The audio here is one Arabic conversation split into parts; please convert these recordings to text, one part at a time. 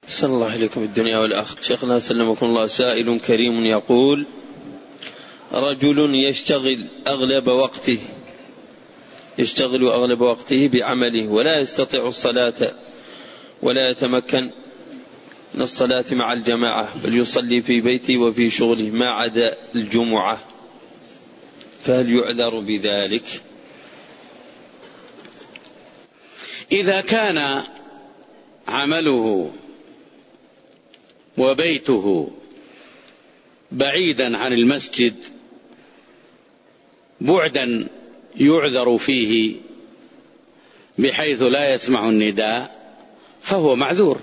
صلى الله عليكم في الدنيا والآخرة. شيخنا سلمكم الله، سائل كريم يقول: رجل يشتغل أغلب وقته بعمله ولا يستطيع الصلاة ولا يتمكن من الصلاة مع الجماعة، بل يصلي في بيته وفي شغله ما عدا الجمعة، فهل يعذر بذلك؟ إذا كان عمله وبيته بعيدا عن المسجد بعدا يعذر فيه بحيث لا يسمع النداء فهو معذور،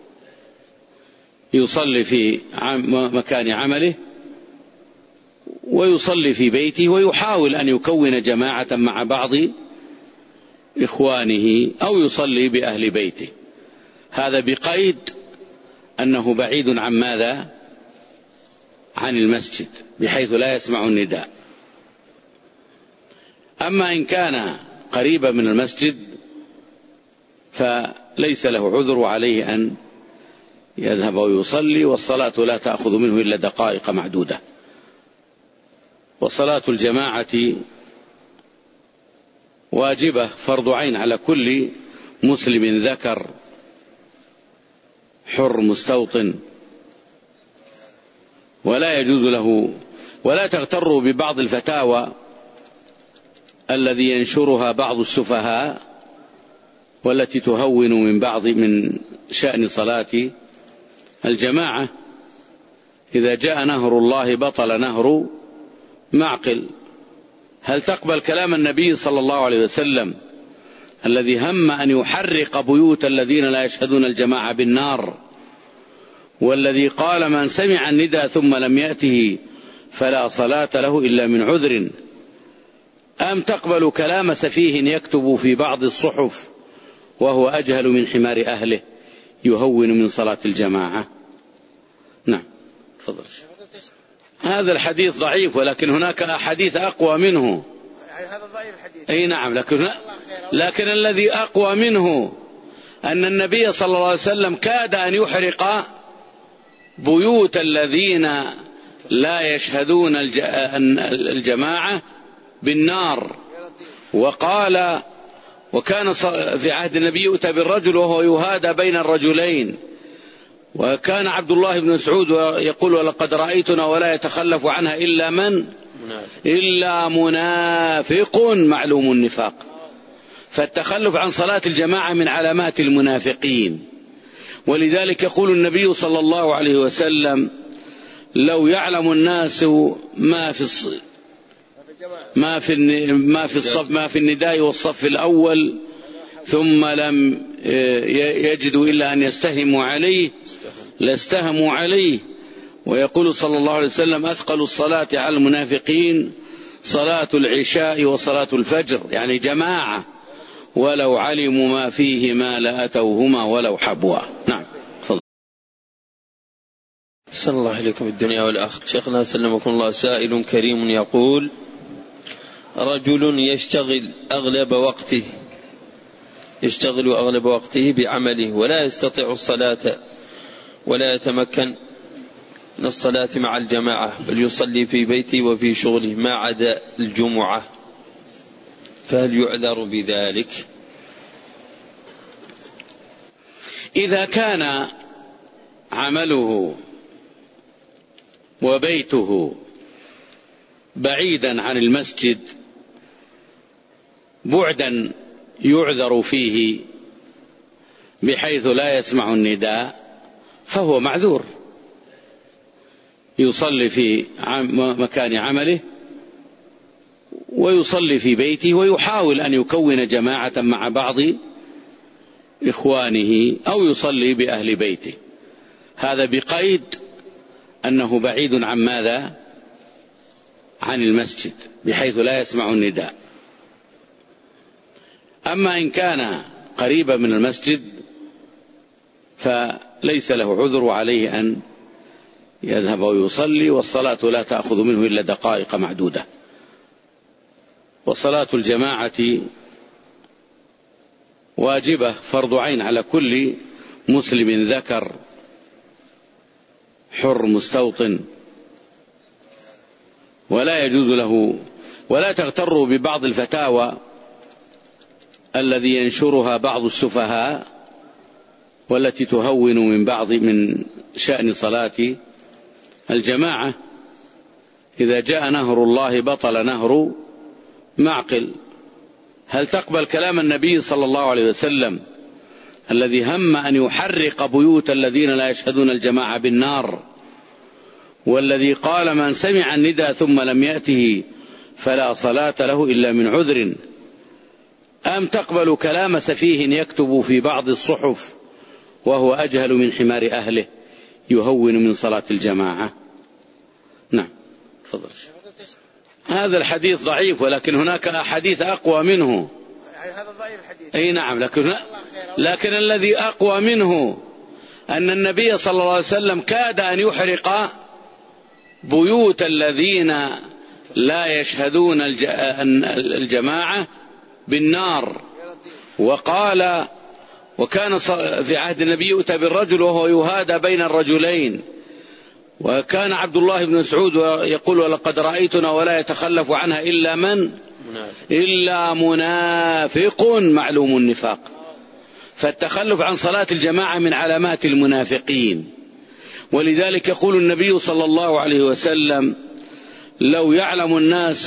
يصلي في مكان عمله ويصلي في بيته ويحاول أن يكون جماعة مع بعض إخوانه أو يصلي بأهل بيته، هذا بقيد أنه بعيد عن ماذا؟ عن المسجد بحيث لا يسمع النداء. أما إن كان قريبا من المسجد فليس له عذر، وعليه أن يذهب ويصلي، والصلاة لا تأخذ منه إلا دقائق معدودة. وصلاة الجماعة واجبة فرض عين على كل مسلم ذكر حر مستوطن، ولا يجوز له، ولا تغتروا ببعض الفتاوى الذي ينشرها بعض السفهاء والتي تهون من شأن صلاة الجماعة. إذا جاء نهر الله بطل نهر معقل. هل تقبل كلام النبي صلى الله عليه وسلم الذي هم أن يحرق بيوت الذين لا يشهدون الجماعة بالنار، والذي قال: من سمع النداء ثم لم يأته فلا صلاة له إلا من عذر؟ أم تقبل كلام سفيه يكتب في بعض الصحف وهو أجهل من حمار أهله يهون من صلاة الجماعة؟ نعم، تفضل. هذا الحديث ضعيف، ولكن هناك أحاديث أقوى منه. هذا ضعيف الحديث. أي نعم، لكن الذي أقوى منه أن النبي صلى الله عليه وسلم كاد أن يحرق بيوت الذين لا يشهدون الجماعة بالنار، وقال: وكان في عهد النبي يؤتى بالرجل وهو يهادى بين الرجلين. وكان عبد الله بن مسعود يقول: ولقد رأيتنا ولا يتخلف عنها إلا منافق معلوم النفاق. فالتخلف عن صلاة الجماعة من علامات المنافقين. ولذلك يقول النبي صلى الله عليه وسلم: لو يعلم الناس ما في النداء والصف الأول ثم لم يجدوا إلا أن يستهموا عليه لاستهموا عليه. ويقول صلى الله عليه وسلم: أثقل الصلاة على المنافقين صلاة العشاء وصلاة الفجر، يعني جماعة، ولو علموا ما فيهما لأتوهما ولو حبوا. نعم. صلى الله عليكم في الدنيا والآخرة. شيخنا سلمكم الله، سائل كريم يقول: رجل يشتغل أغلب وقته بعمله ولا يستطيع الصلاة ولا يتمكن من الصلاة مع الجماعة، بل يصلي في بيته وفي شغله ما عدا الجمعة، فهل يعذر بذلك؟ إذا كان عمله وبيته بعيدا عن المسجد بعدا يعذر فيه بحيث لا يسمع النداء فهو معذور، يصلي في مكان عمله ويصلي في بيته ويحاول أن يكون جماعة مع بعض إخوانه أو يصلي بأهل بيته، هذا بقيد أنه بعيد عن ماذا؟ عن المسجد بحيث لا يسمع النداء. أما إن كان قريبا من المسجد فليس له عذر، وعليه أن يذهب ويصلي، والصلاة لا تأخذ منه إلا دقائق معدودة. وصلاة الجماعة واجبة فرض عين على كل مسلم ذكر حر مستوطن، ولا يجوز له. ولا تغتروا ببعض الفتاوى الذي ينشرها بعض السفهاء والتي تهون من شأن صلاة الجماعة. إذا جاء نهر الله بطل نهر معقل. هل تقبل كلام النبي صلى الله عليه وسلم الذي هم أن يحرق بيوت الذين لا يشهدون الجماعة بالنار، والذي قال من سمع الندى ثم لم يأته فلا صلاة له إلا من عذر؟ أم تقبل كلام سفيه يكتب في بعض الصحف وهو أجهل من حمار أهله يهون من صلاة الجماعة؟ نعم، تفضل. هذا الحديث ضعيف، ولكن هناك أحاديث أقوى منه. هذا ضعيف الحديث. أي نعم، لكن الذي أقوى منه أن النبي صلى الله عليه وسلم كاد أن يحرق بيوت الذين لا يشهدون الجماعة بالنار، وقال وكان في عهد النبي يؤتى بالرجل وهو يهادى بين الرجلين، وكان عبد الله بن مسعود يقول ولقد رأيتنا ولا يتخلف عنها إلا منافق معلوم النفاق. فالتخلف عن صلاة الجماعة من علامات المنافقين، ولذلك يقول النبي صلى الله عليه وسلم لو يعلم الناس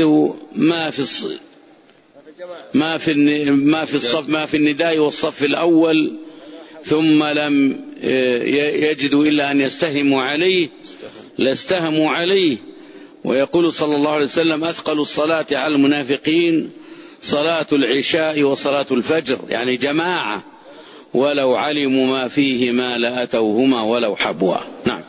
ما في النداء والصف الأول ثم لم يجدوا إلا أن يستهموا عليه لاستهموا عليه. ويقول صلى الله عليه وسلم أثقل الصلاة على المنافقين صلاة العشاء وصلاة الفجر، يعني جماعة، ولو علموا ما فيهما لأتوهما ولو حبوا. نعم.